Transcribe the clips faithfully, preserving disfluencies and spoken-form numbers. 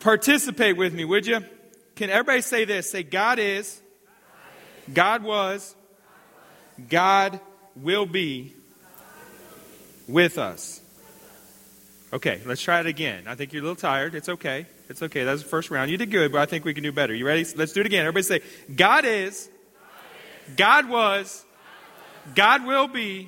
Participate with me, would you? Can everybody say this? Say, God is, God was, God will be with us. Okay, let's try it again. I think you're a little tired. It's okay. It's okay. That was the first round. You did good, but I think we can do better. You ready? Let's do it again. Everybody say, God is, God was, God will be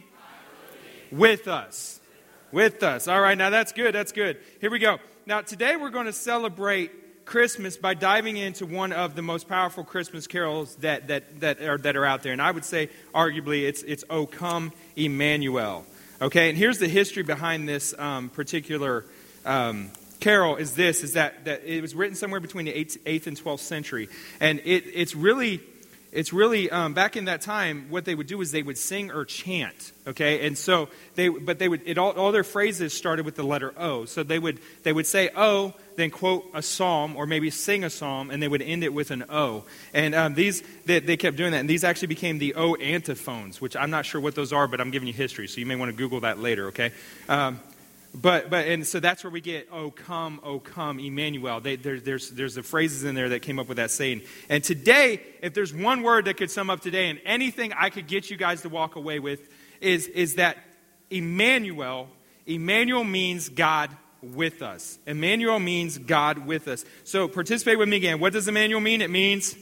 with us. With us. All right, now that's good. That's good. Here we go. Now, today we're going to celebrate Christmas by diving into one of the most powerful Christmas carols that that that are that are out there. And I would say, arguably, it's it's O Come Emmanuel. Okay, and here's the history behind this um, particular um, carol is this, is that, that it was written somewhere between the eighth, eighth and twelfth century. And it, it's really, it's really um, back in that time, what they would do is they would sing or chant, okay? And so, they, but they would, it all, all their phrases started with the letter O. So they would, they would say O, then quote a psalm, or maybe sing a psalm, and they would end it with an O. And um, these, they, they kept doing that, and these actually became the O antiphons, which I'm not sure what those are, but I'm giving you history, so you may want to Google that later, okay? Um, but but and so that's where we get O come, O come, Emmanuel. They, there, there's there's the phrases in there that came up with that saying. And today, if there's one word that could sum up today, and anything I could get you guys to walk away with, is is that Emmanuel. Emmanuel means God with us. Emmanuel means God with us. So participate with me again. What does Emmanuel mean? It means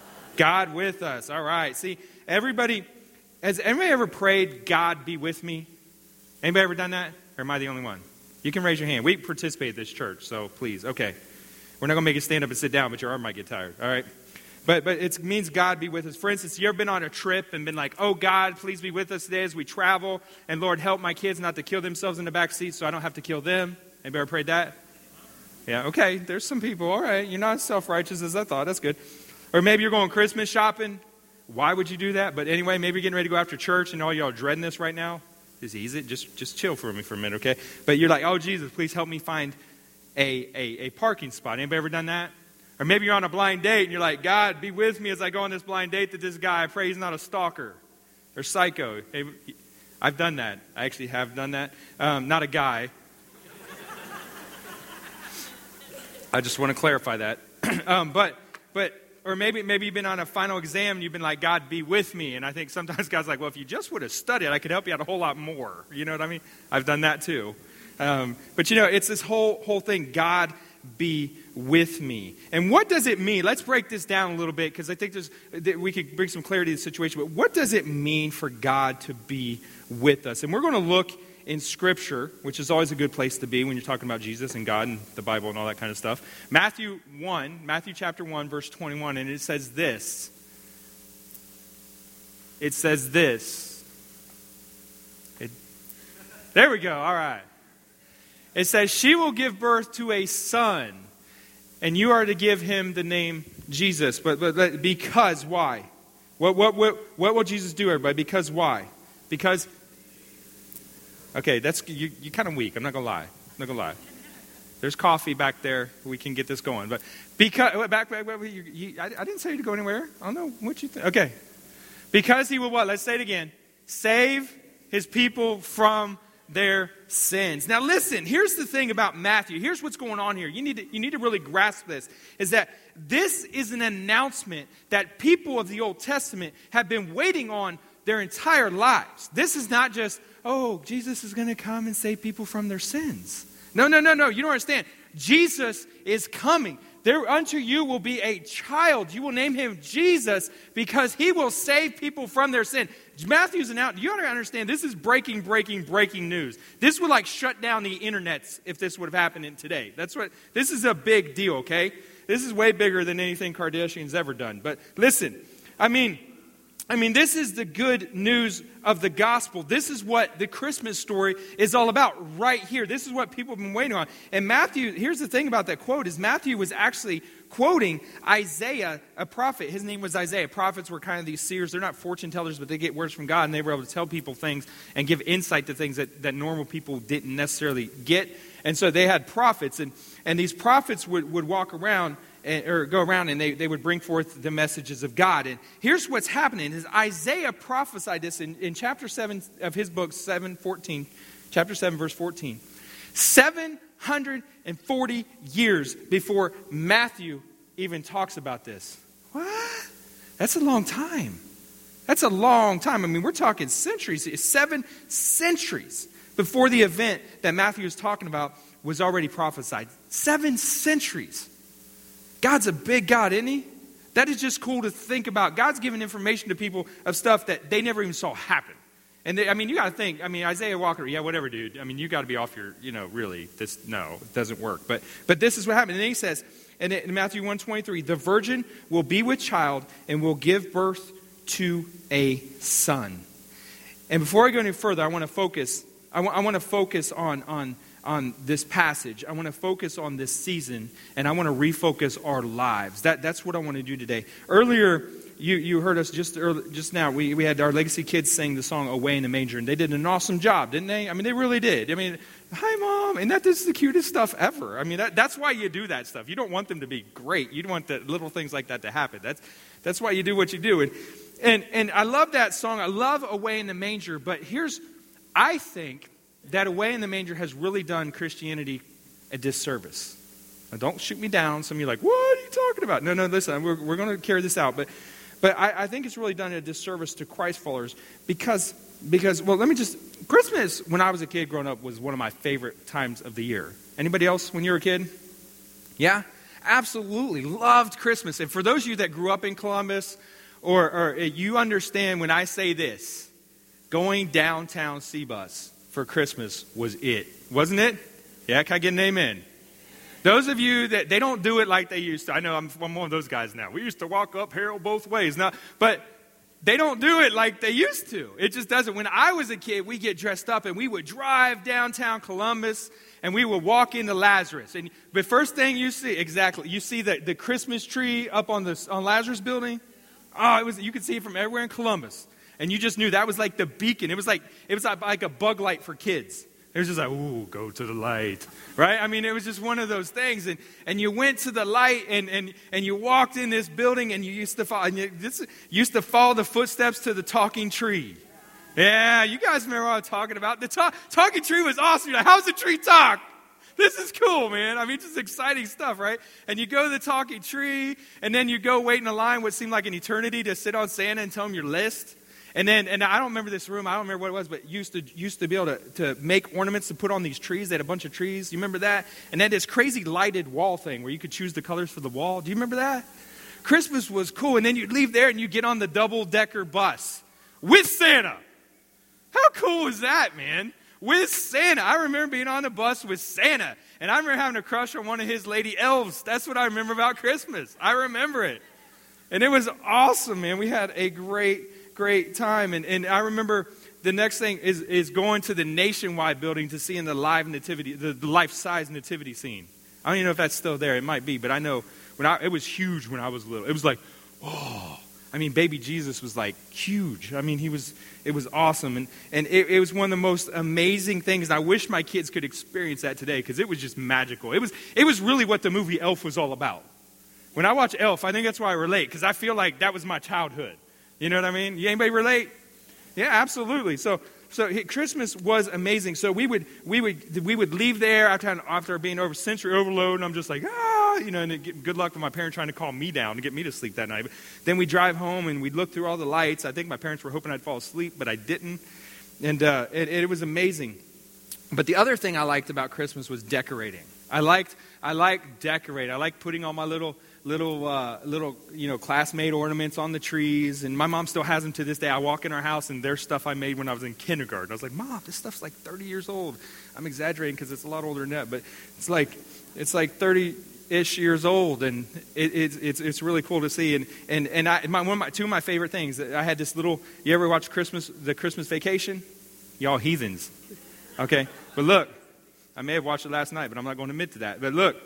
God with us. All right. See, everybody, has anybody ever prayed, God be with me? Anybody ever done that? Or am I the only one? You can raise your hand. We participate at this church, so please. Okay. We're not going to make you stand up and sit down, but your arm might get tired. All right. But but it means God be with us. For instance, you ever been on a trip and been like, oh, God, please be with us today as we travel. And Lord, help my kids not to kill themselves in the back seat so I don't have to kill them. Anybody ever prayed that? Yeah, okay. There's some people. All right. You're not as self-righteous as I thought. That's good. Or maybe you're going Christmas shopping. Why would you do that? But anyway, maybe you're getting ready to go after church and all y'all dreading this right now. Just ease it. Just, just chill for me for a minute, okay? But you're like, oh, Jesus, please help me find a, a, a parking spot. Anybody ever done that? Or maybe you're on a blind date and you're like, God, be with me as I go on this blind date to this guy. I pray he's not a stalker or psycho. Hey, I've done that. I actually have done that. Um, not a guy. I just want to clarify that. um, but, but, or maybe, maybe you've been on a final exam and you've been like, God, be with me. And I think sometimes God's like, well, if you just would have studied, I could help you out a whole lot more. You know what I mean? I've done that too. Um, but you know, it's this whole, whole thing, God be with me. And what does it mean? Let's break this down a little bit because I think there's, that we could bring some clarity to the situation. But what does it mean for God to be with us? And we're going to look in Scripture, which is always a good place to be when you're talking about Jesus and God and the Bible and all that kind of stuff. Matthew one, Matthew chapter one, verse twenty-one, and it says this. It says this. It, there we go. All right. It says, she will give birth to a son, and you are to give him the name Jesus. But, but because, why? What, what, what, what will Jesus do, everybody? Because why? Because, okay, that's you, you're kind of weak. I'm not going to lie. I'm not going to lie. There's coffee back there. We can get this going. But because, back, back, back you, you, I, I didn't say you to go anywhere. I don't know what you think. Okay. Because he will what? Let's say it again. Save his people from their sins. Now listen, here's the thing about Matthew. Here's what's going on here. You need to, you need to really grasp this, is that this is an announcement that people of the Old Testament have been waiting on their entire lives. This is not just, oh, Jesus is going to come and save people from their sins. No, no, no, no. You don't understand. Jesus is coming. There unto you will be a child. You will name him Jesus because he will save people from their sin. Matthew's announced. You ought to understand this is breaking, breaking, breaking news. This would like shut down the internets if this would have happened in today. That's what. This is a big deal. Okay, this is way bigger than anything Kardashian's ever done. But listen, I mean. I mean, this is the good news of the gospel. This is what the Christmas story is all about right here. This is what people have been waiting on. And Matthew, here's the thing about that quote, is Matthew was actually quoting Isaiah, a prophet. His name was Isaiah. Prophets were kind of these seers. They're not fortune tellers, but they get words from God, and they were able to tell people things and give insight to things that, that normal people didn't necessarily get. And so they had prophets, and, and these prophets would, would walk around or go around and they, they would bring forth the messages of God. And here's what's happening is Isaiah prophesied this in, in chapter seven of his book, seven fourteen, chapter seven, verse fourteen. seven hundred forty years before Matthew even talks about this. What? That's a long time. That's a long time. I mean, we're talking centuries, seven centuries before the event that Matthew is talking about was already prophesied. Seven centuries. God's a big God, isn't he? That is just cool to think about. God's giving information to people of stuff that they never even saw happen. And they, I mean, you got to think, I mean, Isaiah Walker, yeah, whatever, dude. I mean, you got to be off your, you know, really, this, no, it doesn't work. But but this is what happened. And then he says, and in Matthew one twenty-three, the virgin will be with child and will give birth to a son. And before I go any further, I want to focus, I want, I want to focus on, on, on this passage. I want to focus on this season, and I want to refocus our lives. That, that's what I want to do today. Earlier, you, you heard us just early, just now, we, we had our Legacy kids sing the song Away in the Manger, and they did an awesome job, didn't they? I mean, they really did. I mean, hi, Mom, and that is the cutest stuff ever. I mean, that, that's why you do that stuff. You don't want them to be great. You don't want the little things like that to happen. That's, that's why you do what you do. And And and I love that song. I love Away in the Manger. But here's, I think that Away in the Manger has really done Christianity a disservice. Now, don't shoot me down. Some of you are like, what are you talking about? No, no, listen, we're, we're going to carry this out. But but I, I think it's really done a disservice to Christ followers because, because, well, let me just, Christmas, when I was a kid growing up, was one of my favorite times of the year. Anybody else when you were a kid? Yeah? Absolutely. Loved Christmas. And for those of you that grew up in Columbus, Or, or you understand when I say this, going downtown C-Bus for Christmas was it. Wasn't it? Yeah, can I get an amen? Those of you that, they don't do it like they used to. I know I'm, I'm one of those guys now. We used to walk up Harold both ways. Now, but they don't do it like they used to. It just doesn't. When I was a kid, we get dressed up and we would drive downtown Columbus and we would walk into Lazarus. And the first thing you see, exactly, you see the, the Christmas tree up on the on Lazarus building. Oh, it was, you could see it from everywhere in Columbus. And you just knew that was like the beacon. It was like it was like a bug light for kids. It was just like, ooh, go to the light. Right? I mean, it was just one of those things. And and you went to the light and and, and you walked in this building and you used to follow and you this, used to follow the footsteps to the talking tree. Yeah, you guys remember what I'm talking about? The talk, talking tree was awesome. You're like, how's the tree talk? This is cool, man. I mean, just exciting stuff, right? And you go to the talking tree, and then you go wait in a line what seemed like an eternity to sit on Santa and tell him your list. And then, and I don't remember this room. I don't remember what it was, but used to used to be able to, to make ornaments to put on these trees. They had a bunch of trees. You remember that? And then this crazy lighted wall thing where you could choose the colors for the wall. Do you remember that? Christmas was cool. And then you'd leave there, and you get on the double-decker bus with Santa. How cool is that, man? With Santa. I remember being on the bus with Santa. And I remember having a crush on one of his lady elves. That's what I remember about Christmas. I remember it. And it was awesome, man. We had a great, great time. And, and I remember the next thing is, is going to the Nationwide building to see in the live nativity, the, the life-size nativity scene. I don't even know if that's still there. It might be. But I know when I, it was huge when I was little. It was like, oh. I mean, baby Jesus was like huge. I mean, he was, it was awesome. And, and it, it was one of the most amazing things. And I wish my kids could experience that today because it was just magical. It was, it was really what the movie Elf was all about. When I watch Elf, I think that's why I relate because I feel like that was my childhood. You know what I mean? Anybody relate? Yeah, absolutely. So, so Christmas was amazing. So we would, we would, we would leave there after, after being over sensory overload. And I'm just like, ah, you know, and it, good luck with my parents trying to calm me down to get me to sleep that night. But then we drive home and we'd look through all the lights. I think my parents were hoping I'd fall asleep, but I didn't. And uh, it, it was amazing. But the other thing I liked about Christmas was decorating. I liked, I liked decorating. I liked putting all my little, little, uh, little, you know, classmate ornaments on the trees. And my mom still has them to this day. I walk in our house and there's stuff I made when I was in kindergarten. I was like, Mom, this stuff's like thirty years old. I'm exaggerating because it's a lot older than that, but it's like, it's like thirty-ish years old, and it, it, it's it's really cool to see. And and and I, my, one of my two of my favorite things. I had this little. You ever watch Christmas, the Christmas Vacation? Y'all heathens, okay? But look, I may have watched it last night, but I'm not going to admit to that. But look,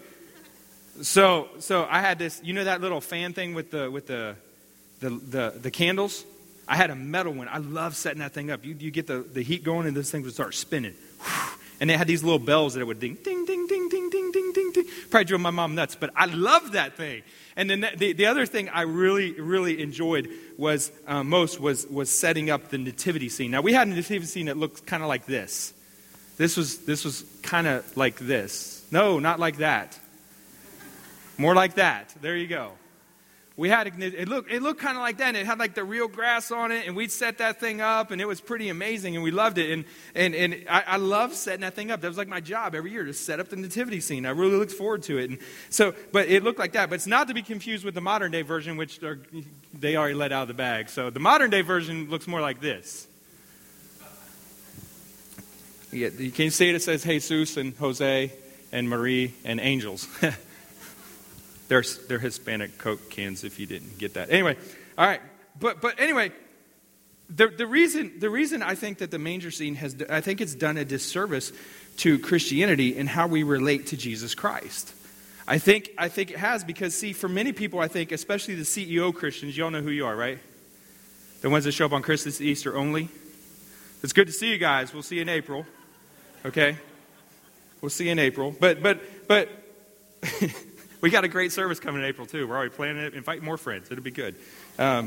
so so I had this. You know that little fan thing with the with the the the, the candles? I had a metal one. I love setting that thing up. You you get the, the heat going, and this thing would start spinning. And they had these little bells that it would ding, ding, ding, ding, ding, ding, ding, ding, ding. Probably drove my mom nuts, but I loved that thing. And then the, the other thing I really, really enjoyed was uh, most was was setting up the nativity scene. Now we had a nativity scene that looked kind of like this. This was this was kind of like this. No, not like that. More like that. There you go. We had it looked it looked kind of like that, and it had like the real grass on it, and we'd set that thing up, and it was pretty amazing, and we loved it. And and and I, I love setting that thing up. That was like my job every year, to set up the nativity scene. I really looked forward to it. And so, but it looked like that. But it's not to be confused with the modern day version, which are, they already let out of the bag. So the modern day version looks more like this. Yeah, you can see it. It says Jesus and Jose and Marie and angels. They're, they're Hispanic Coke cans, if you didn't get that. Anyway, all right. But but anyway, the the reason the reason I think that the manger scene has, I think it's done a disservice to Christianity and how we relate to Jesus Christ. I think I think it has, because, see, for many people, I think, especially the C E O Christians, you all know who you are, right? The ones that show up on Christmas, Easter only. It's good to see you guys. We'll see you in April. Okay? We'll see you in April. But but but we got a great service coming in April, too. We're already planning it. Invite more friends. It'll be good. Um,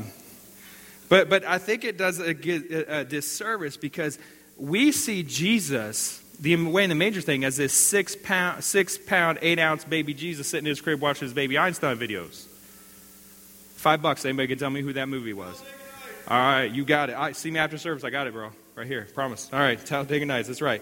but but I think it does a, a, a disservice, because we see Jesus, the way in the manger thing, as this six pound, six pound, eight ounce baby Jesus sitting in his crib watching his baby Einstein videos. Five bucks. Anybody can tell me who that movie was? All right, you got it. All right, see me after service. I got it, bro. Right here. Promise. All right, Talladega Nights. That's right.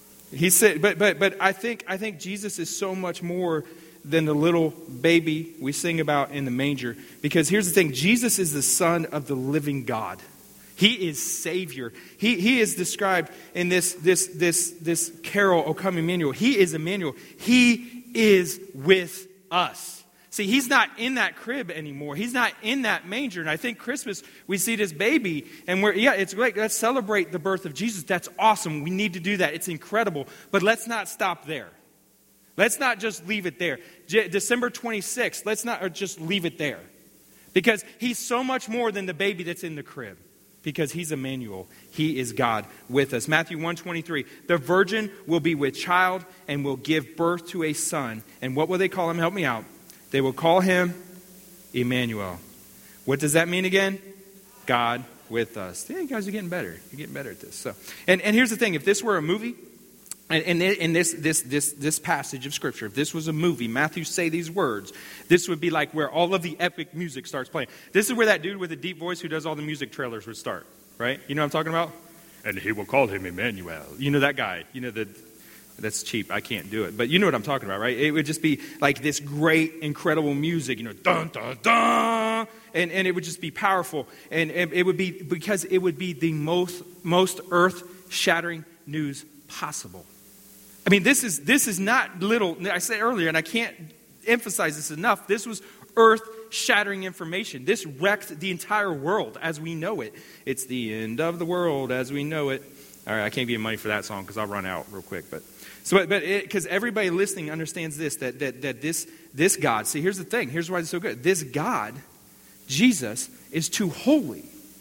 He said, but but but I think I think Jesus is so much more than the little baby we sing about in the manger. Because here's the thing, Jesus is the Son of the living God. He is Savior. He he is described in this this this this carol, O Come Emmanuel. He is Emmanuel. He is with us. See, he's not in that crib anymore. He's not in that manger. And I think Christmas, we see this baby, and we're, yeah, it's great. Let's celebrate the birth of Jesus. That's awesome. We need to do that. It's incredible. But let's not stop there. Let's not just leave it there. J- December twenty-sixth, let's not or just leave it there. Because he's so much more than the baby that's in the crib. Because he's Emmanuel. He is God with us. Matthew one twenty-three, the virgin will be with child and will give birth to a son. And what will they call him? Help me out. They will call him Emmanuel. What does that mean again? God with us. Yeah, you guys are getting better. You're getting better at this. So, and, and here's the thing. If this were a movie, and in and, and this, this, this, this passage of Scripture, if this was a movie, Matthew say these words, this would be like where all of the epic music starts playing. This is where that dude with the deep voice who does all the music trailers would start, right? You know what I'm talking about? And he will call him Emmanuel. You know that guy. You know the... That's cheap. I can't do it. But you know what I'm talking about, right? It would just be like this great, incredible music, you know, dun, dun, dun. And, and it would just be powerful. And it, it would be, because it would be the most, most earth-shattering news possible. I mean, this is, this is not little, I said earlier, and I can't emphasize this enough, this was earth-shattering information. This wrecked the entire world as we know it. It's the end of the world as we know it. All right, I can't give you money for that song because I'll run out real quick. But so, but because everybody listening understands this, that that that this this God. See, here's the thing. Here's why it's so good. This God, Jesus, is too holy.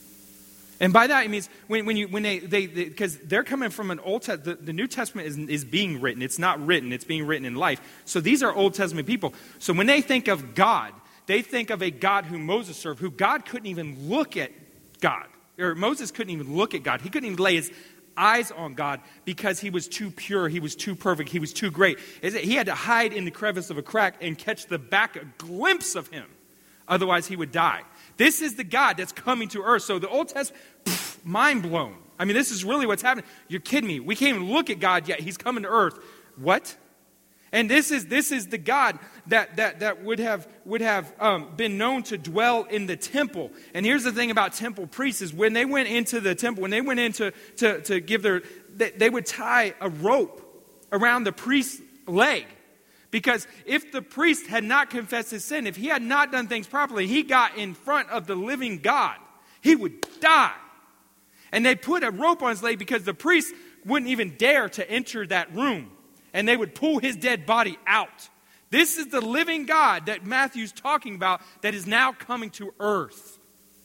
And by that it means when when you when they they because they, they're coming from an old te- the, the New Testament is is being written. It's not written. It's being written in life. So these are Old Testament people. So when they think of God, they think of a God who Moses served, who God couldn't even look at God, or Moses couldn't even look at God. He couldn't even lay his eyes on God because he was too pure, he was too perfect, he was too great. He had to hide in the crevice of a crack and catch the back, a glimpse of him. Otherwise, he would die. This is the God that's coming to earth. So the Old Testament, pff, mind blown. I mean, this is really what's happening. You're kidding me. We can't even look at God yet. He's coming to earth. What? And this is this is the God that that that would have would have um, been known to dwell in the temple. And here's the thing about temple priests is when they went into the temple, when they went in to to, to give their, they, they would tie a rope around the priest's leg. Because if the priest had not confessed his sin, if he had not done things properly, he got in front of the living God, he would die. And they put a rope on his leg because the priest wouldn't even dare to enter that room. And they would pull his dead body out. This is the living God that Matthew's talking about that is now coming to earth.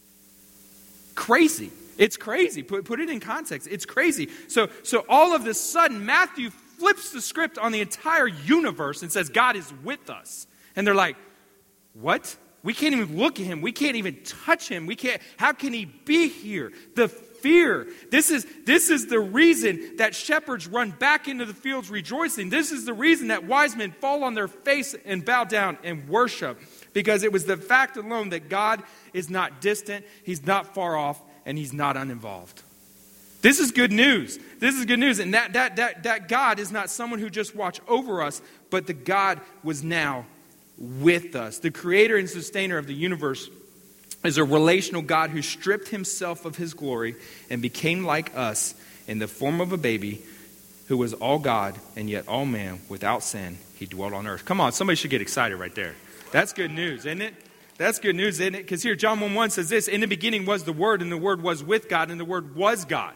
Crazy. It's crazy. Put, put it in context. It's crazy. So, so all of a sudden, Matthew flips the script on the entire universe and says, God is with us. And they're like, what? We can't even look at him. We can't even touch him. We can't. How can he be here? The fear. This is, this is the reason that shepherds run back into the fields rejoicing. This is the reason that wise men fall on their face and bow down and worship. Because it was the fact alone that God is not distant, he's not far off, and he's not uninvolved. This is good news. This is good news. And that, that, that, that God is not someone who just watched over us, but the God was now with us. The creator and sustainer of the universe is a relational God who stripped himself of his glory and became like us in the form of a baby who was all God and yet all man without sin. He dwelt on earth. Come on, somebody should get excited right there. That's good news, isn't it? That's good news, isn't it? Because here, John one one says this, in the beginning was the Word, and the Word was with God, and the Word was God.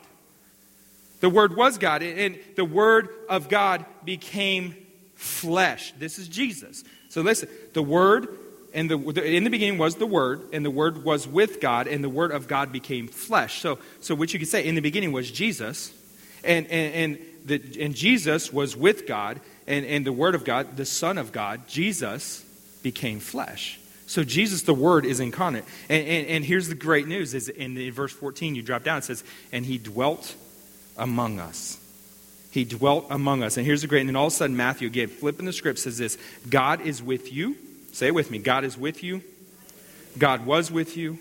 The Word was God, and the Word of God became flesh. This is Jesus. So listen, the Word, and the, in the beginning was the Word, and the Word was with God, and the Word of God became flesh. So, so what you could say, in the beginning was Jesus, and and and, the, and Jesus was with God, and, and the Word of God, the Son of God, Jesus, became flesh. So Jesus, the Word, is incarnate. And, and, and here's the great news, is in the, verse fourteen, you drop down, it says, and he dwelt among us. He dwelt among us. And here's the great, and then all of a sudden Matthew, again, flipping the script, says this, God is with you. Say it with me. God is with you. God was with you.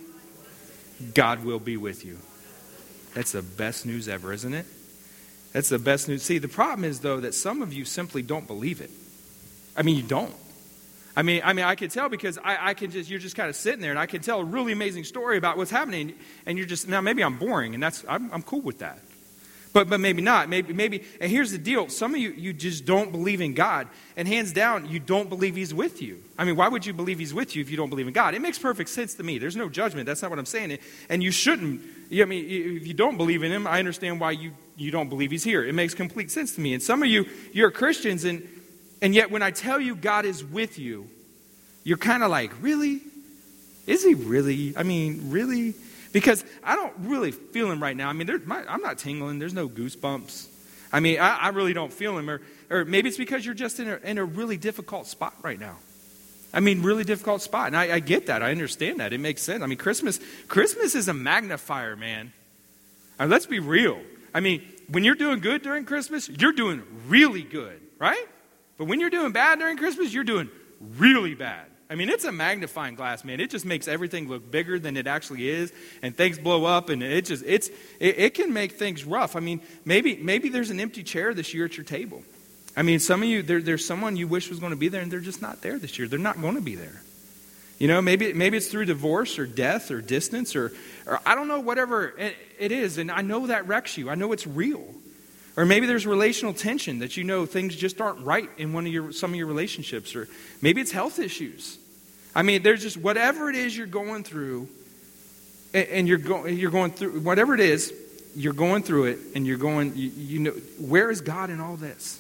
God will be with you. That's the best news ever, isn't it? That's the best news. See, the problem is, though, that some of you simply don't believe it. I mean, you don't. I mean, I mean, I can tell because I, I can just, you're just kind of sitting there and I can tell a really amazing story about what's happening. And you're just, now maybe I'm boring and that's, I'm, I'm cool with that. But but maybe not. Maybe, maybe, and here's the deal. Some of you, you just don't believe in God. And hands down, you don't believe he's with you. I mean, why would you believe he's with you if you don't believe in God? It makes perfect sense to me. There's no judgment. That's not what I'm saying. And you shouldn't. I mean, if you don't believe in him, I understand why you, you don't believe he's here. It makes complete sense to me. And some of you, you're Christians, and and yet when I tell you God is with you, you're kind of like, really? Is he really? I mean, really? Because I don't really feel him right now. I mean, my, I'm not tingling. There's no goosebumps. I mean, I, I really don't feel him. Or, or maybe it's because you're just in a, in a really difficult spot right now. I mean, really difficult spot. And I, I get that. I understand that. It makes sense. I mean, Christmas, Christmas is a magnifier, man. I mean, let's be real. I mean, when you're doing good during Christmas, you're doing really good, right? But when you're doing bad during Christmas, you're doing really bad. I mean, it's a magnifying glass, man. It just makes everything look bigger than it actually is, and things blow up, and it just it's it, it can make things rough. I mean, maybe maybe there's an empty chair this year at your table. I mean, some of you there, there's someone you wish was going to be there, and they're just not there this year. They're not going to be there. You know, maybe maybe it's through divorce or death or distance or or I don't know, whatever it, it is, and I know that wrecks you. I know it's real. Or maybe there's relational tension that you know things just aren't right in one of your some of your relationships. Or maybe it's health issues. I mean, there's just whatever it is you're going through, and, and you're going you're going through whatever it is, you're going through it, and you're going. You, you know, where is God in all this?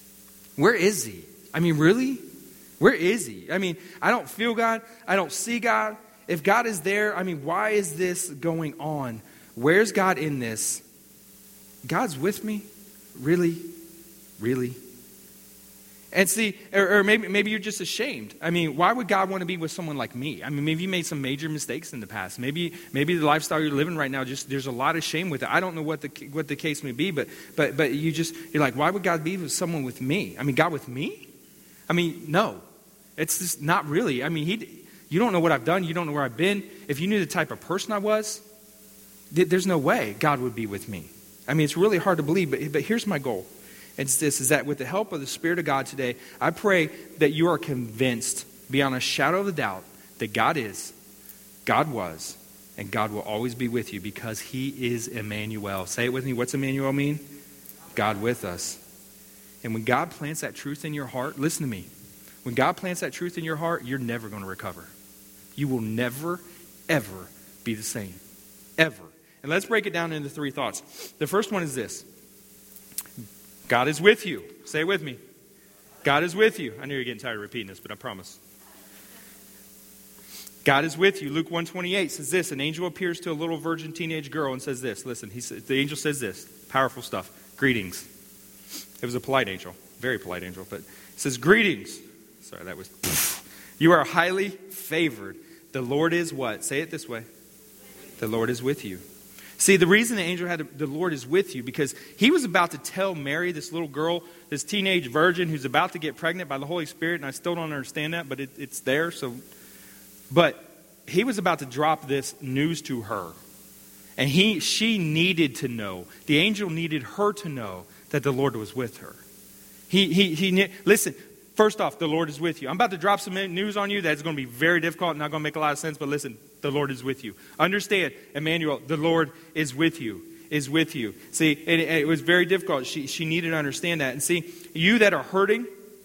Where is He? I mean, really, where is He? I mean, I don't feel God. I don't see God. If God is there, I mean, why is this going on? Where's God in this? God's with me. Really? Really? And see, or, or maybe maybe you're just ashamed. I mean, why would God want to be with someone like me? I mean, maybe you made some major mistakes in the past. Maybe maybe the lifestyle you're living right now, just there's a lot of shame with it. I don't know what the what the case may be, but but but you just you're like, why would God be with someone with me? I mean, God with me? I mean, no, it's just not really. I mean, he you don't know what I've done. You don't know where I've been. If you knew the type of person I was, there's no way God would be with me. I mean, it's really hard to believe, but, but here's my goal. It's this, is that with the help of the Spirit of God today, I pray that you are convinced beyond a shadow of a doubt that God is, God was, and God will always be with you because He is Emmanuel. Say it with me. What's Emmanuel mean? God with us. And when God plants that truth in your heart, listen to me. When God plants that truth in your heart, you're never going to recover. You will never, ever be the same. Ever. And let's break it down into three thoughts. The first one is this. God is with you. Say it with me. God is with you. I know you're getting tired of repeating this, but I promise. God is with you. Luke one twenty-eight says this. An angel appears to a little virgin teenage girl and says this. Listen, he says, the angel says this. Powerful stuff. Greetings. It was a polite angel. Very polite angel. But it says, greetings. Sorry, that was... You are highly favored. The Lord is what? Say it this way. The Lord is with you. See, the reason the angel had to, the Lord is with you, because he was about to tell Mary, this little girl, this teenage virgin who's about to get pregnant by the Holy Spirit, and I still don't understand that, but it, it's there. So, but he was about to drop this news to her, and he, she needed to know. The angel needed her to know that the Lord was with her. He, he, he. Listen. First off, the Lord is with you. I'm about to drop some news on you that's going to be very difficult and not going to make a lot of sense, but listen, the Lord is with you. Understand, Emmanuel, the Lord is with you, is with you. See, it, it was very difficult. She, she needed to understand that. And see, you that are hurting,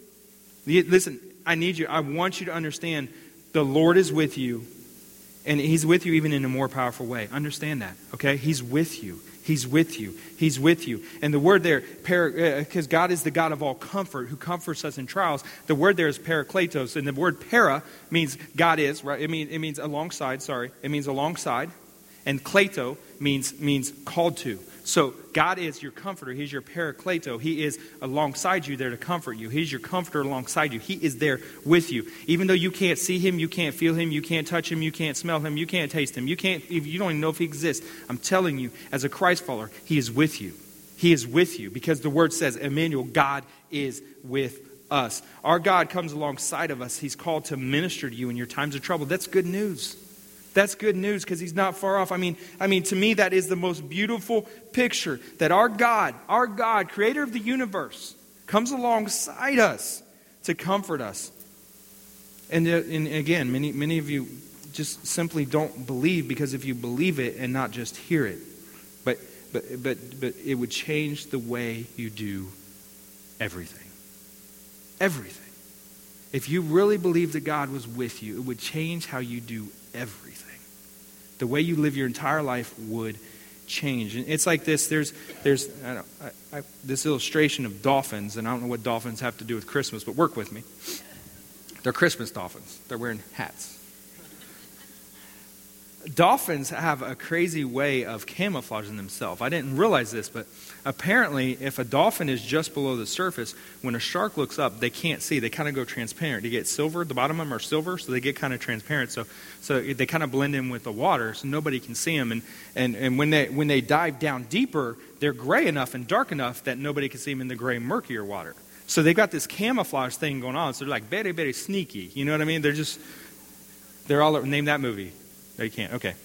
listen, I need you, I want you to understand the Lord is with you, and he's with you even in a more powerful way. Understand that, okay? He's with you. He's with you. He's with you. And the word there, because God is the God of all comfort, who comforts us in trials. The word there is parakletos, and the word para means God is, right? It means it means alongside. Sorry, it means alongside, and kleto means means called to. So God is your comforter. He's your parakleto. He is alongside you there to comfort you. He's your comforter alongside you. He is there with you. Even though you can't see him, you can't feel him, you can't touch him, you can't smell him, you can't taste him, you can't. You don't even know if he exists. I'm telling you, as a Christ follower, he is with you. He is with you because the word says, Emmanuel, God is with us. Our God comes alongside of us. He's called to minister to you in your times of trouble. That's good news. That's good news because he's not far off. I mean, I mean, to me, that is the most beautiful picture that our God, our God, creator of the universe, comes alongside us to comfort us. And, uh, and again, many, many of you just simply don't believe because if you believe it and not just hear it, but, but, but, but it would change the way you do everything. Everything. If you really believed that God was with you, it would change how you do everything. The way you live your entire life would change. And it's like this. There's there's I don't, I, I, this illustration of dolphins, and I don't know what dolphins have to do with Christmas, but work with me. They're Christmas dolphins. They're wearing hats. Dolphins have a crazy way of camouflaging themselves. I didn't realize this, but apparently if a dolphin is just below the surface, when a shark looks up, they can't see. They kind of go transparent. They get silver. The bottom of them are silver, so they get kind of transparent. So so they kind of blend in with the water, so nobody can see them. And, and, and when they when they dive down deeper, they're gray enough and dark enough that nobody can see them in the gray, murkier water. So they've got this camouflage thing going on. So they're like very, very sneaky. You know what I mean? They're just, they're all, name that movie. No, you can't. Okay.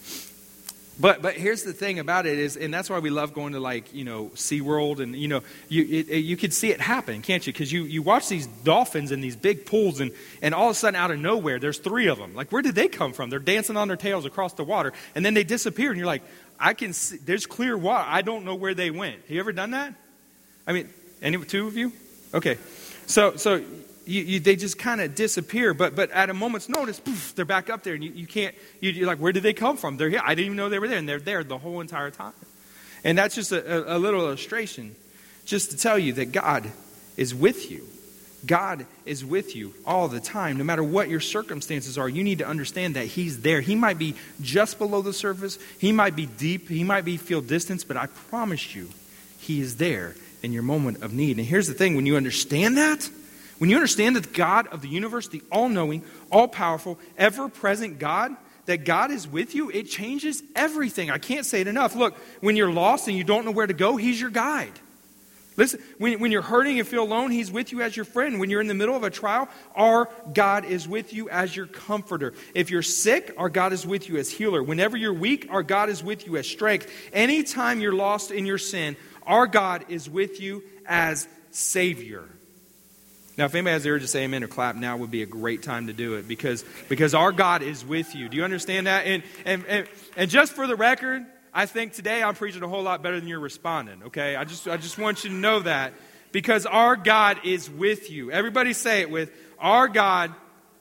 But but here's the thing about it is, and that's why we love going to like, you know, SeaWorld and, you know, you it, it, you could see it happen, can't you? Because you, you watch these dolphins in these big pools and, and all of a sudden out of nowhere, there's three of them. Like, where did they come from? They're dancing on their tails across the water and then they disappear and you're like, I can see, there's clear water. I don't know where they went. Have you ever done that? I mean, any two of you? Okay. So, so You, you, they just kind of disappear, but but at a moment's notice, poof, they're back up there, and you, you can't. You, you're like, where did they come from? They're here. I didn't even know they were there, and they're there the whole entire time. And that's just a, a, a little illustration, just to tell you that God is with you. God is with you all the time, no matter what your circumstances are. You need to understand that He's there. He might be just below the surface. He might be deep. He might be feel distance, but I promise you, He is there in your moment of need. And here's the thing: when you understand that. When you understand that the God of the universe, the all-knowing, all-powerful, ever-present God, that God is with you, it changes everything. I can't say it enough. Look, when you're lost and you don't know where to go, He's your guide. Listen, when, when you're hurting and feel alone, He's with you as your friend. When you're in the middle of a trial, our God is with you as your comforter. If you're sick, our God is with you as healer. Whenever you're weak, our God is with you as strength. Anytime you're lost in your sin, our God is with you as Savior. Now, if anybody has the urge to say amen or clap, now would be a great time to do it because, because our God is with you. Do you understand that? And, and, and, and just for the record, I think today I'm preaching a whole lot better than you're responding, okay? I just, I just want you to know that because our God is with you. Everybody say it with, our God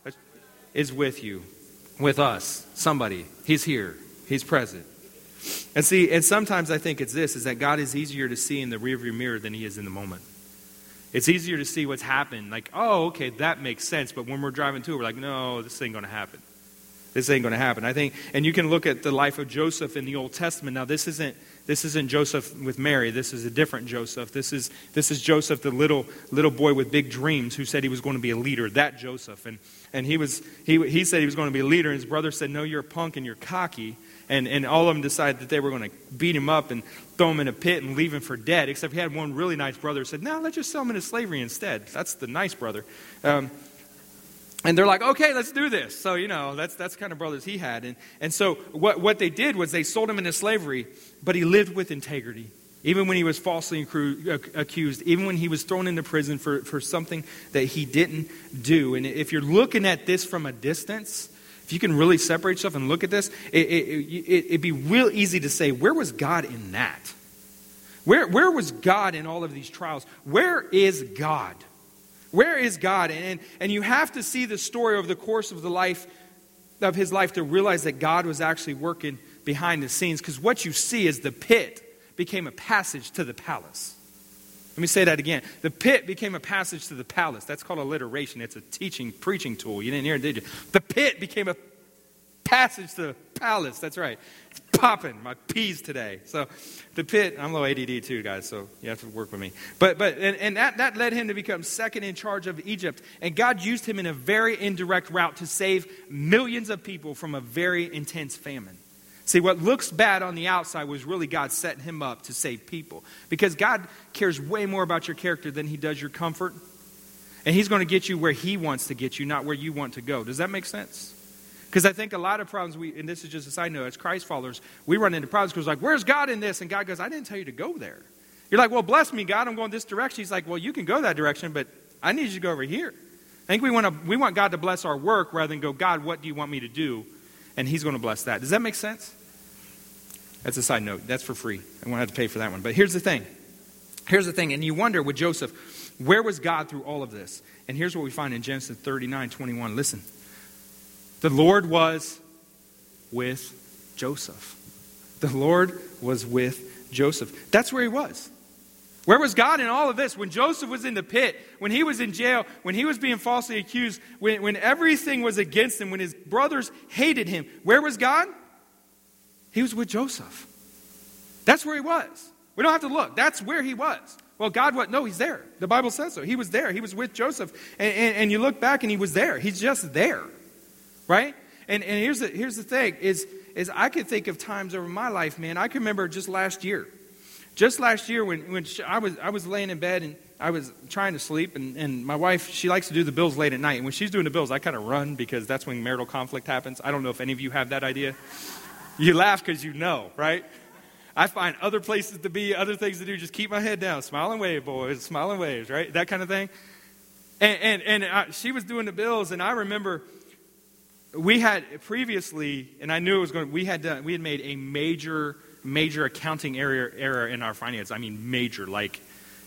is with you, with us, somebody. He's here. He's present. And see, and sometimes I think it's this, is that God is easier to see in the rearview mirror than He is in the moment. It's easier to see what's happened. Like, oh, okay, that makes sense. But when we're driving to it, we're like, no, this ain't going to happen. This ain't going to happen. I think, and you can look at the life of Joseph in the Old Testament. Now, this isn't this isn't Joseph with Mary. This is a different Joseph. This is this is Joseph, the little little boy with big dreams, who said he was going to be a leader. That Joseph, and and he was he he said he was going to be a leader. And his brother said, "No, you're a punk and you're cocky." And and all of them decided that they were going to beat him up and throw him in a pit and leave him for dead. Except he had one really nice brother who said, "No, let's just sell him into slavery instead." That's the nice brother. Um, And they're like, okay, let's do this. So, you know, that's that's the kind of brothers he had. And and so what, what they did was they sold him into slavery, but he lived with integrity. Even when he was falsely accused, even when he was thrown into prison for, for something that he didn't do. And if you're looking at this from a distance, if you can really separate yourself and look at this, it, it, it, it'd be real easy to say, where was God in that? Where, where was God in all of these trials? Where is God? Where is God? And, and you have to see the story over the course of the life of his life to realize that God was actually working behind the scenes. Because what you see is the pit became a passage to the palace. Let me say that again. The pit became a passage to the palace. That's called alliteration. It's a teaching, preaching tool. You didn't hear it, did you? The pit became a passage to the palace. That's right. It's popping my peas today. So the pit, I'm a little A D D too, guys, so you have to work with me. But but and, and that, that led him to become second in charge of Egypt. And God used him in a very indirect route to save millions of people from a very intense famine. See, what looks bad on the outside was really God setting him up to save people. Because God cares way more about your character than he does your comfort. And he's going to get you where he wants to get you, not where you want to go. Does that make sense? Because I think a lot of problems, we, and this is just a side note, as Christ followers, we run into problems because like, where's God in this? And God goes, I didn't tell you to go there. You're like, well, bless me, God, I'm going this direction. He's like, well, you can go that direction, but I need you to go over here. I think we want to, we want God to bless our work rather than go, God, what do you want me to do? And he's going to bless that. Does that make sense? That's a side note. That's for free. I won't have to pay for that one. But here's the thing. Here's the thing. And you wonder with Joseph, where was God through all of this? And here's what we find in Genesis thirty-nine twenty-one. Listen. The Lord was with Joseph. The Lord was with Joseph. That's where he was. Where was God in all of this? When Joseph was in the pit, when he was in jail, when he was being falsely accused, when, when everything was against him, when his brothers hated him, where was God? He was with Joseph. That's where he was. We don't have to look. That's where he was. Well, God, what? No, he's there. The Bible says so. He was there. He was with Joseph. And, and, and you look back and he was there. He's just there. Right? And and here's the here's the thing, is, is I could think of times over my life, man. I can remember just last year. Just last year when, when she, I was I was laying in bed and I was trying to sleep, and, and my wife, she likes to do the bills late at night. And when she's doing the bills, I kind of run because that's when marital conflict happens. I don't know if any of you have that idea. You laugh because you know, right? I find other places to be, other things to do. Just keep my head down. Smile and wave, boys. Smile and waves, right? That kind of thing. And and, and I, she was doing the bills, and I remember we had previously, and I knew it was going. We had done, we had made a major, major accounting error error in our finance. I mean, major, like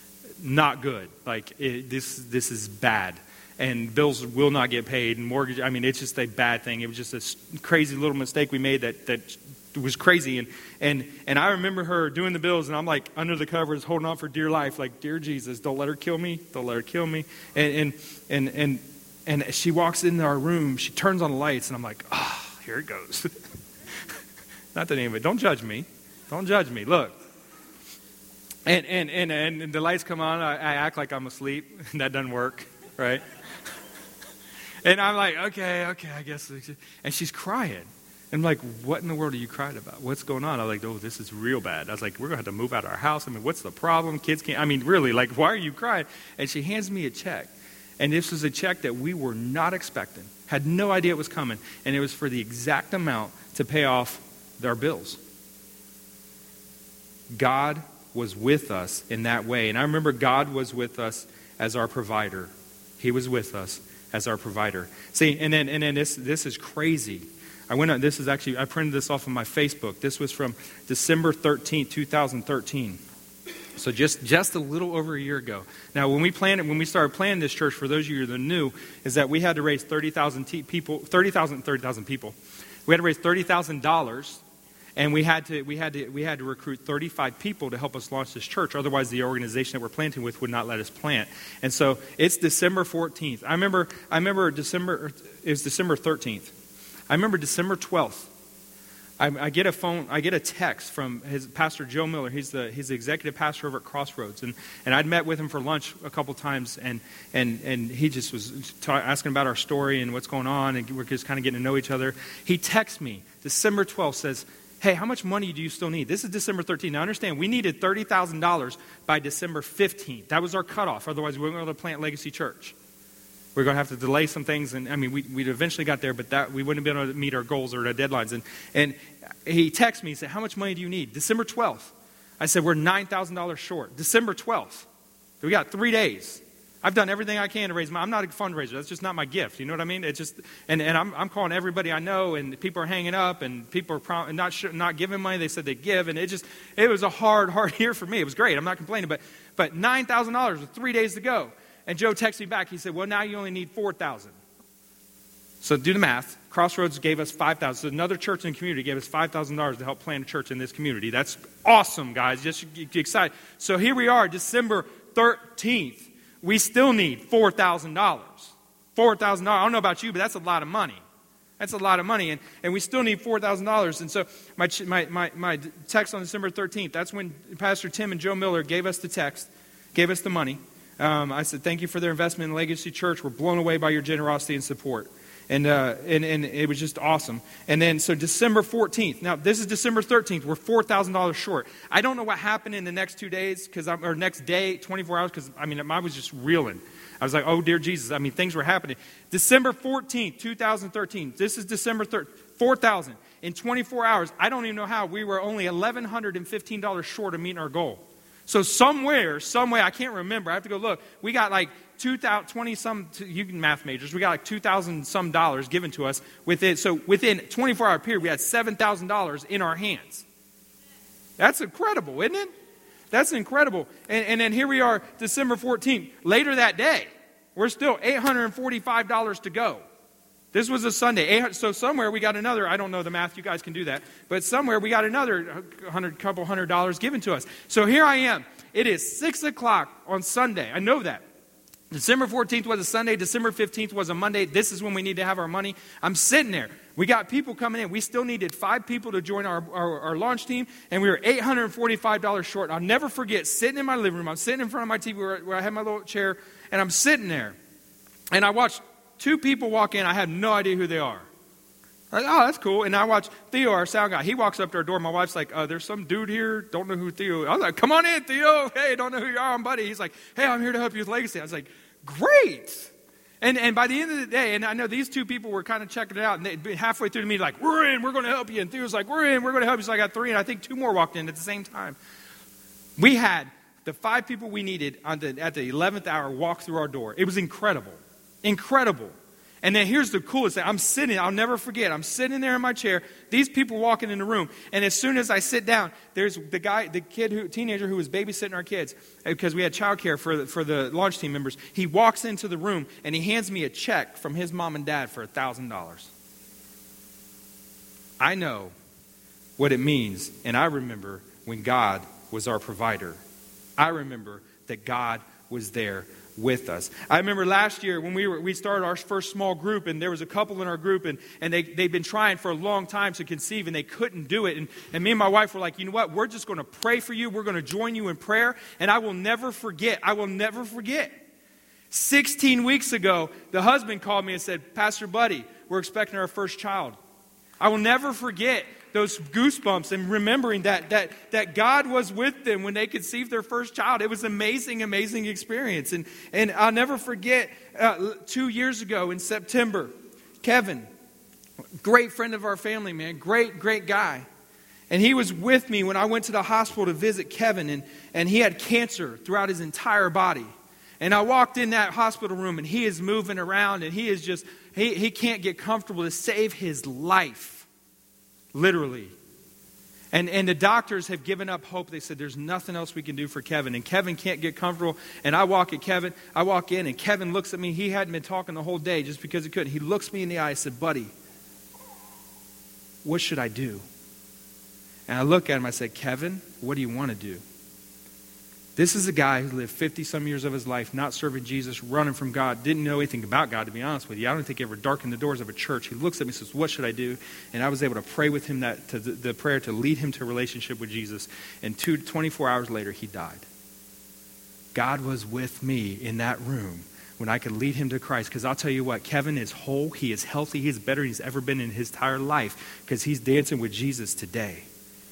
not good. Like it, this, this is bad, and bills will not get paid, and mortgage. I mean, it's just a bad thing. It was just a crazy little mistake we made that that was crazy. And and and I remember her doing the bills, and I'm like under the covers, holding on for dear life, like, dear Jesus, don't let her kill me. Don't let her kill me. And and and and. And she walks into our room, she turns on the lights, and I'm like, ah, oh, here it goes. Not the name of it. Don't judge me. Don't judge me. Look. And and and, and the lights come on, I, I act like I'm asleep. That doesn't work, right? And I'm like, okay, okay, I guess. And she's crying. And I'm like, what in the world are you crying about? What's going on? I was like, oh, this is real bad. I was like, we're going to have to move out of our house. I mean, what's the problem? Kids can't, I mean, really, like, why are you crying? And she hands me a check. And this was a check that we were not expecting. Had no idea it was coming. And it was for the exact amount to pay off our bills. God was with us in that way. And I remember God was with us as our provider. He was with us as our provider. See, and then and then this this is crazy. I went on, this is actually, I printed this off of my Facebook. This was from December thirteenth, twenty thirteen. So just, just a little over a year ago. Now, when we planned, when we started planning this church, for those of you that are new, is that we had to raise thirty thousand te- people, thirty thousand, thirty thousand people. We had to raise thirty thousand dollars, and we had to, we had to, we had to recruit thirty-five people to help us launch this church. Otherwise, the organization that we're planting with would not let us plant. And so it's December fourteenth. I remember, I remember December. It was December thirteenth. I remember December twelfth. I, I get a phone, I get a text from his pastor Joe Miller. He's the he's the executive pastor over at Crossroads, and, and I'd met with him for lunch a couple times, and and and he just was ta- asking about our story and what's going on, and we're just kind of getting to know each other. He texts me December twelfth, says, "Hey, how much money do you still need?" This is December thirteenth. Now understand, we needed thirty thousand dollars by December fifteenth. That was our cutoff. Otherwise, we weren't going to plant Legacy Church. We're going to have to delay some things, and I mean, we we eventually got there, but that we wouldn't have been able to meet our goals or our deadlines. And and he texted me, he said, "How much money do you need?" December twelfth. I said, "We're nine thousand dollars short." December twelfth. We got three days. I've done everything I can to raise money. I'm not a fundraiser. That's just not my gift. You know what I mean? It's just, and, and I'm I'm calling everybody I know, and people are hanging up, and people are prom- not sh- not giving money. They said they give, and it just, it was a hard, hard year for me. It was great. I'm not complaining, but but nine thousand dollars with three days to go. And Joe texted me back. He said, "Well, now you only need four thousand dollars. So do the math. Crossroads gave us five thousand dollars. So another church in the community gave us five thousand dollars to help plant a church in this community. That's awesome, guys. Just get excited. So here we are, December thirteenth. We still need four thousand dollars. four thousand dollars. I don't know about you, but that's a lot of money. That's a lot of money. And, and we still need four thousand dollars. And so my, my, my, my text on December thirteenth, that's when Pastor Tim and Joe Miller gave us the text, gave us the money. Um, I said, "Thank you for their investment in Legacy Church. We're blown away by your generosity and support." And, uh, and and it was just awesome. And then, so December fourteenth. Now, this is December thirteenth. We're four thousand dollars short. I don't know what happened in the next two days, because I'm, or next day, twenty-four hours, because, I mean, I was just reeling. I was like, oh, dear Jesus. I mean, things were happening. December fourteenth, twenty thirteen. This is December thirteenth. four thousand. In twenty-four hours, I don't even know how, we were only one thousand one hundred fifteen dollars short of meeting our goal. So somewhere, some way, I can't remember. I have to go look. We got like two thousand, twenty some, you can math majors. We got like two thousand some dollars given to us with it. So within a twenty-four hour period, we had seven thousand dollars in our hands. That's incredible, isn't it? That's incredible. And, and then here we are, December fourteenth. Later that day, we're still eight hundred forty-five dollars to go. This was a Sunday. So somewhere we got another, I don't know the math, you guys can do that. But somewhere we got another hundred, couple hundred dollars given to us. So here I am. It is six o'clock on Sunday. I know that. December fourteenth was a Sunday. December fifteenth was a Monday. This is when we need to have our money. I'm sitting there. We got people coming in. We still needed five people to join our, our, our launch team. And we were eight hundred forty-five dollars short. I'll never forget sitting in my living room. I'm sitting in front of my T V where, where I have my little chair. And I'm sitting there. And I watched two people walk in. I have no idea who they are. I'm like, oh, that's cool. And I watch Theo, our sound guy. He walks up to our door. My wife's like, uh, there's some dude here. Don't know who Theo is. I was like, come on in, Theo. Hey, don't know who you are, I'm buddy. He's like, hey, I'm here to help you with Legacy. I was like, great. And and by the end of the day, and I know these two people were kind of checking it out. And they halfway through the meeting, like, we're in. We're going to help you. And Theo's like, we're in. We're going to help you. So I got three. And I think two more walked in at the same time. We had the five people we needed on the, at the eleventh hour walk through our door. It was incredible. Incredible. And then here's the coolest thing. I'm sitting, I'll never forget, I'm sitting there in my chair, these people walking in the room, and as soon as I sit down, there's the guy, the kid, who, teenager who was babysitting our kids, because we had childcare for the, for the launch team members. He walks into the room, and he hands me a check from his mom and dad for one thousand dollars. I know what it means, and I remember when God was our provider. I remember that God was there with us. I remember last year when we were we started our first small group, and there was a couple in our group, and, and they, they'd been trying for a long time to conceive, and they couldn't do it. And, and me and my wife were like, you know what? We're just going to pray for you. We're going to join you in prayer. And I will never forget. I will never forget. sixteen weeks ago, the husband called me and said, Pastor Buddy, we're expecting our first child. I will never forget those goosebumps and remembering that that that God was with them when they conceived their first child. It was an amazing, amazing experience. And, and I'll never forget uh, two years ago in September, Kevin, great friend of our family, man, great, great guy. And he was with me when I went to the hospital to visit Kevin, and, and he had cancer throughout his entire body. And I walked in that hospital room, and he is moving around, and he is just, he, he can't get comfortable to save his life. Literally. And and the doctors have given up hope. They said, there's nothing else we can do for Kevin. And Kevin can't get comfortable. And I walk at Kevin. I walk in, and Kevin looks at me. He hadn't been talking the whole day just because he couldn't. He looks me in the eye and said, Buddy, what should I do? And I look at him. I said, Kevin, what do you want to do? This is a guy who lived fifty-some years of his life not serving Jesus, running from God, didn't know anything about God, to be honest with you. I don't think he ever darkened the doors of a church. He looks at me and says, what should I do? And I was able to pray with him that to the, the prayer to lead him to a relationship with Jesus. And two, twenty-four hours later, he died. God was with me in that room when I could lead him to Christ. Because I'll tell you what, Kevin is whole, he is healthy, he is better than he's ever been in his entire life because he's dancing with Jesus today.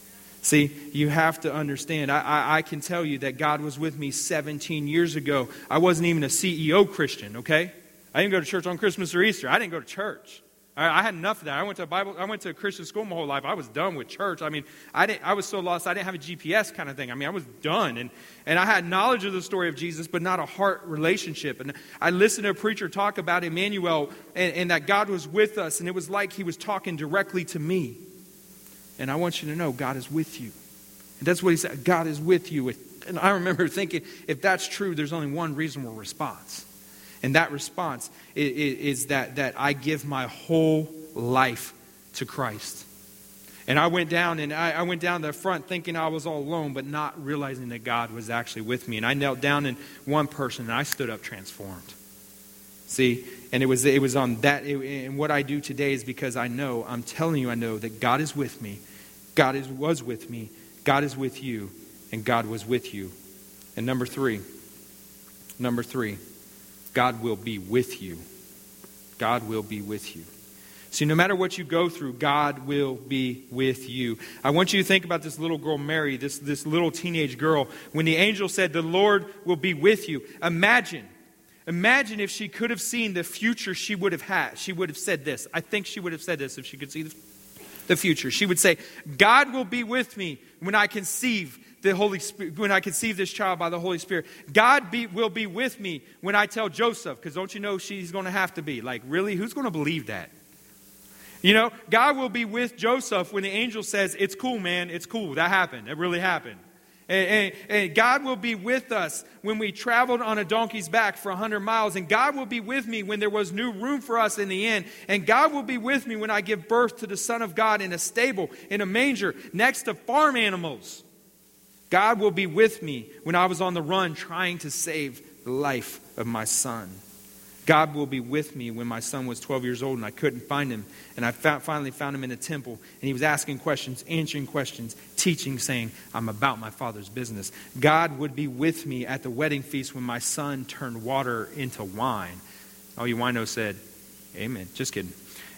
See, you have to understand, I, I, I can tell you that God was with me seventeen years ago. I wasn't even a C E O Christian, okay? I didn't go to church on Christmas or Easter. I didn't go to church. I, I had enough of that. I went to a Bible, I went to a Christian school my whole life. I was done with church. I mean, I didn't. I was so lost, I didn't have a G P S kind of thing. I mean, I was done. And, and I had knowledge of the story of Jesus, but not a heart relationship. And I listened to a preacher talk about Emmanuel and, and that God was with us. And it was like he was talking directly to me. And I want you to know God is with you. And that's what he said. God is with you. And I remember thinking, if that's true, there's only one reasonable response. And that response is, is that, that I give my whole life to Christ. And I went down and I, I went down the front thinking I was all alone, but not realizing that God was actually with me. And I knelt down in one person and I stood up transformed. See, and it was it was on that, it, and what I do today is because I know, I'm telling you, I know that God is with me. God is, was with me. God is with you. And God was with you. And number three, number three, God will be with you. God will be with you. See, no matter what you go through, God will be with you. I want you to think about this little girl, Mary, this, this little teenage girl. When the angel said, the Lord will be with you. Imagine, imagine if she could have seen the future she would have had. She would have said this. I think she would have said this if she could see the the future. She would say, God will be with me when I conceive the Holy Spirit, when I conceive this child by the Holy Spirit. God be, will be with me when I tell Joseph, because don't you know she's going to have to be. Like, really? Who's going to believe that? You know, God will be with Joseph when the angel says, it's cool, man. It's cool. That happened. It really happened. And, and, and God will be with us when we traveled on a donkey's back for one hundred miles. And God will be with me when there was new room for us in the inn. And God will be with me when I give birth to the Son of God in a stable, in a manger, next to farm animals. God will be with me when I was on the run trying to save the life of my son. God will be with me when my son was twelve years old and I couldn't find him. And I found, finally found him in a temple. And he was asking questions, answering questions, teaching, saying, I'm about my Father's business. God would be with me at the wedding feast when my son turned water into wine. All you winos said, amen. Just kidding.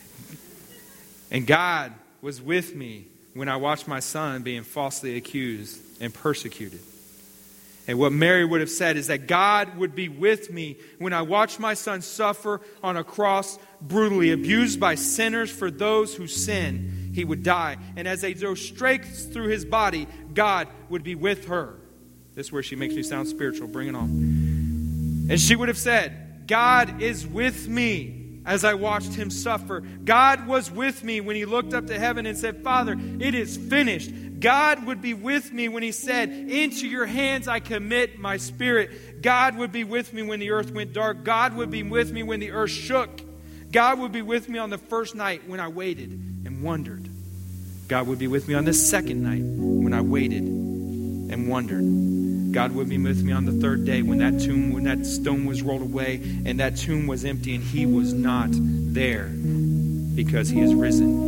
And God was with me when I watched my son being falsely accused and persecuted. And what Mary would have said is that God would be with me when I watched my son suffer on a cross, brutally abused by sinners for those who sin. He would die. And as they drove straight through his body, God would be with her. This is where she makes me sound spiritual. Bring it on. And she would have said, God is with me as I watched him suffer. God was with me when he looked up to heaven and said, Father, it is finished. God would be with me when he said, into your hands I commit my spirit. God would be with me when the earth went dark. God would be with me when the earth shook. God would be with me on the first night when I waited and wondered. God would be with me on the second night when I waited and wondered. God would be with me on the third day when that tomb, when that stone was rolled away and that tomb was empty and he was not there because he is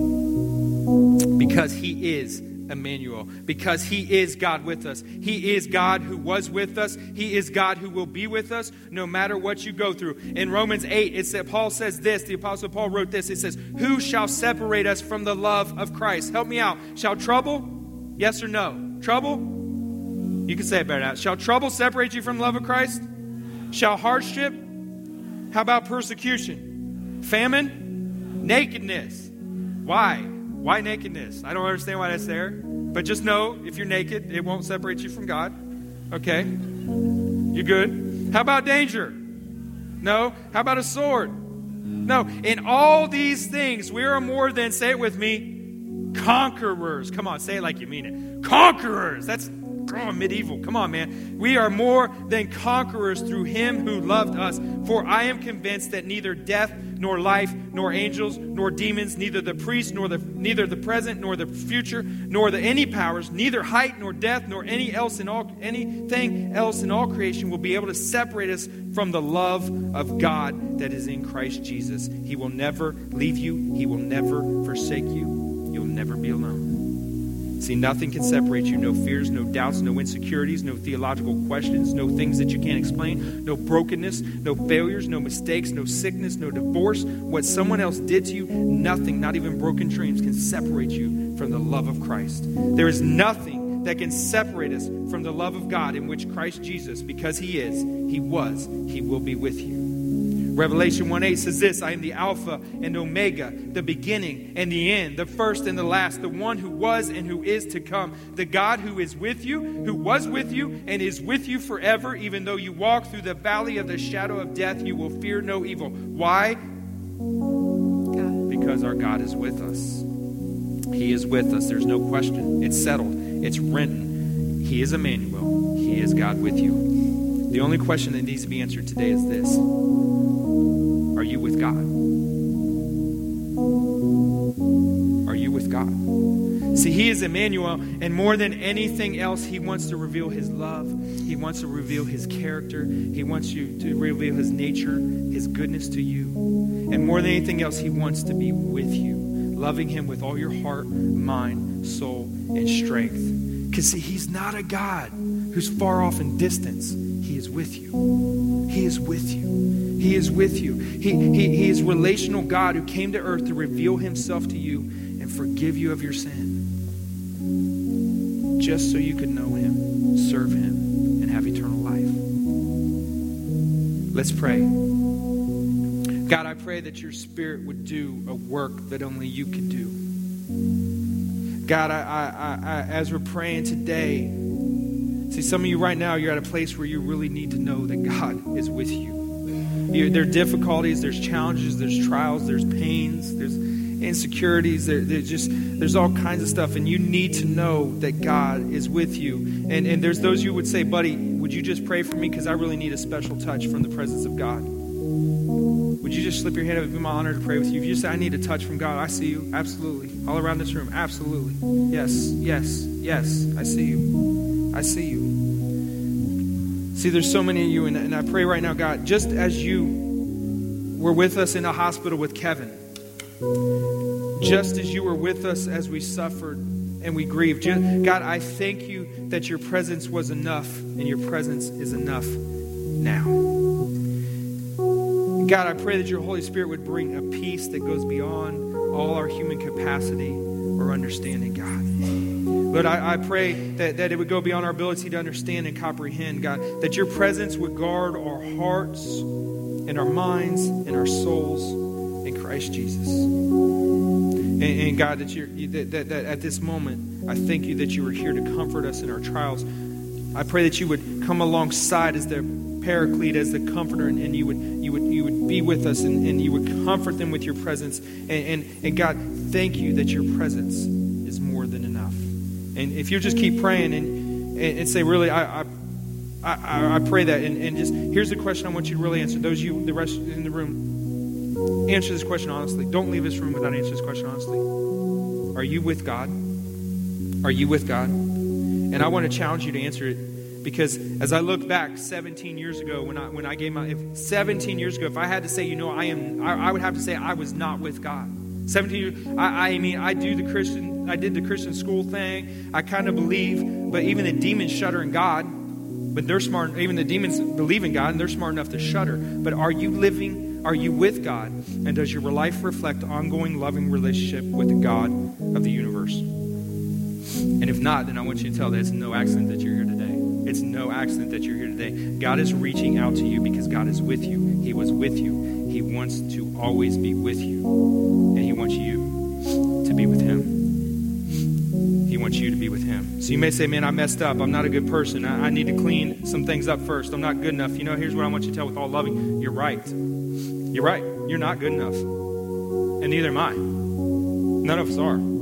risen. Because he is Emmanuel, because he is God with us. He is God who was with us. He is God who will be with us no matter what you go through. In Romans eight, it said, Paul says this, the Apostle Paul wrote this, it says, who shall separate us from the love of Christ? Help me out. Shall trouble? Yes or no? Trouble? You can say it better now. Shall trouble separate you from the love of Christ? Shall hardship? How about persecution? Famine? Nakedness? Why? Why nakedness? I don't understand why that's there. But just know, if you're naked, it won't separate you from God. Okay? You good? How about danger? No. How about a sword? No. In all these things, we are more than, say it with me, conquerors. Come on, say it like you mean it. Conquerors. That's oh, medieval. Come on, man. We are more than conquerors through him who loved us. For I am convinced that neither death nor life, nor angels, nor demons, neither the priest, nor the neither the present, nor the future, nor the any powers, neither height, nor depth, nor any else in all anything else in all creation will be able to separate us from the love of God that is in Christ Jesus. He will never leave you. He will never forsake you. You'll never be alone. See, nothing can separate you. No fears, no doubts, no insecurities, no theological questions, no things that you can't explain, no brokenness, no failures, no mistakes, no sickness, no divorce. What someone else did to you, nothing, not even broken dreams, can separate you from the love of Christ. There is nothing that can separate us from the love of God in which Christ Jesus, because he is, he was, he will be with you. Revelation one eight says this, I am the Alpha and Omega, the beginning and the end, the first and the last, the one who was and who is to come, the God who is with you, who was with you, and is with you forever. Even though you walk through the valley of the shadow of death, you will fear no evil. Why? God. Because our God is with us. He is with us. There's no question. It's settled. It's written. He is Emmanuel. He is God with you. The only question that needs to be answered today is this. Are you with God? Are you with God? See, he is Emmanuel, and more than anything else, he wants to reveal his love. He wants to reveal his character. He wants you to reveal his nature, his goodness to you. And more than anything else, he wants to be with you, loving him with all your heart, mind, soul, and strength. Because see, he's not a God who's far off in distance. He is with you. He is with you. He is with you. He, he, he is relational God who came to earth to reveal himself to you and forgive you of your sin. Just so you could know him, serve him, and have eternal life. Let's pray. God, I pray that your Spirit would do a work that only you can do. God, I, I, I, as we're praying today, see, some of you right now, you're at a place where you really need to know that God is with you. You, there are difficulties, there's challenges, there's trials, there's pains, there's insecurities, there, there's just there's all kinds of stuff, and you need to know that God is with you. And, and there's those you would say, buddy, would you just pray for me because I really need a special touch from the presence of God? Would you just slip your hand up? It'd be my honor to pray with you. If you just say, I need a touch from God, I see you. Absolutely. All around this room. Absolutely. Yes, yes, yes. I see you. I see you. See, there's so many of you, and, and I pray right now, God, just as you were with us in the hospital with Kevin, just as you were with us as we suffered and we grieved, God, I thank you that your presence was enough, and your presence is enough now. God, I pray that your Holy Spirit would bring a peace that goes beyond all our human capacity or understanding, God. Lord, I, I pray that, that it would go beyond our ability to understand and comprehend, God, that your presence would guard our hearts and our minds and our souls in Christ Jesus. And, and God, that, you're, that, that, that at this moment, I thank you that you are here to comfort us in our trials. I pray that you would come alongside as the paraclete, as the comforter, and, and you would you would you would be with us, and, and you would comfort them with your presence. And, and and God, thank you that your presence is more than enough. And if you just keep praying and and, and say, really, I I, I, I pray that, and, and just here's the question I want you to really answer. Those of you, the rest in the room, answer this question honestly. Don't leave this room without answering this question honestly. Are you with God? Are you with God? And I want to challenge you to answer it. Because as I look back seventeen years ago, when I when I gave my if seventeen years ago, if I had to say, you know, I am, I, I would have to say I was not with God. seventeen years, I, I mean, I do the Christian, I did the Christian school thing. I kind of believe, but even the demons shudder in God. But they're smart. Even the demons believe in God, and they're smart enough to shudder. But are you living? Are you with God? And does your life reflect ongoing, loving relationship with the God of the universe? And if not, then I want you to tell that it's no accident that you're here today. It's no accident that you're here today. God is reaching out to you because God is with you. He was with you. He wants to always be with you. And he wants you to be with him. He wants you to be with him. So you may say, man, I messed up. I'm not a good person. I, I need to clean some things up first. I'm not good enough. You know, here's what I want you to tell with all loving. You're right. You're right. You're not good enough. And neither am I. None of us are.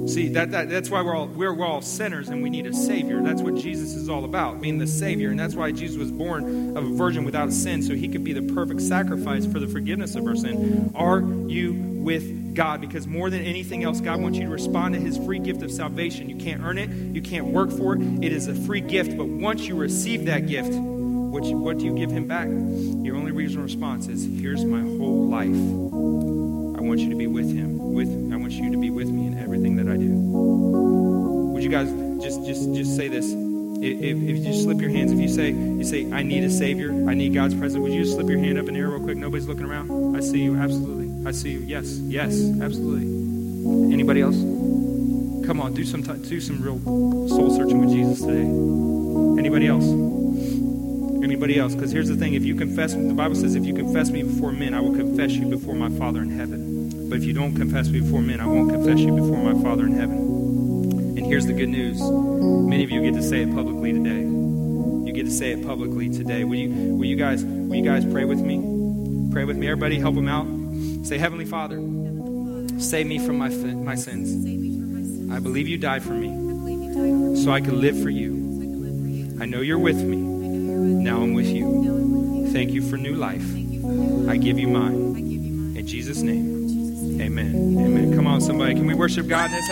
See, that, that that's why we're all we're, we're all sinners and we need a Savior. That's what Jesus is all about, being the Savior. And that's why Jesus was born of a virgin without sin, so he could be the perfect sacrifice for the forgiveness of our sin. Are you with God? Because more than anything else, God wants you to respond to his free gift of salvation. You can't earn it. You can't work for it. It is a free gift. But once you receive that gift, what, you, what do you give him back? Your only reasonable response is, here's my whole life. I want you to be with him. With I want you to be with me in everything that I do. Would you guys just just just say this? If, if you just slip your hands, if you say you say I need a Savior, I need God's presence, would you just slip your hand up in the air real quick? Nobody's looking around. I see you. Absolutely. I see you. Yes. Yes. Absolutely. Anybody else? Come on, do some t- do some real soul searching with Jesus today. Anybody else? Anybody else? Because here's the thing: if you confess, the Bible says, if you confess me before men, I will confess you before my Father in heaven. But if you don't confess me before men, I won't confess you before my Father in heaven. And here's the good news: many of you get to say it publicly today. You get to say it publicly today. Will you? Will you guys? Will you guys pray with me? Pray with me. Everybody, help them out. Say, Heavenly Father, save me from my my sins. I believe you died for me, so I can live for you. I know you're with me. Now I'm with you. Thank you for new life. I give you mine. In Jesus' name, amen. Amen. Come on, somebody. Can we worship God in this house?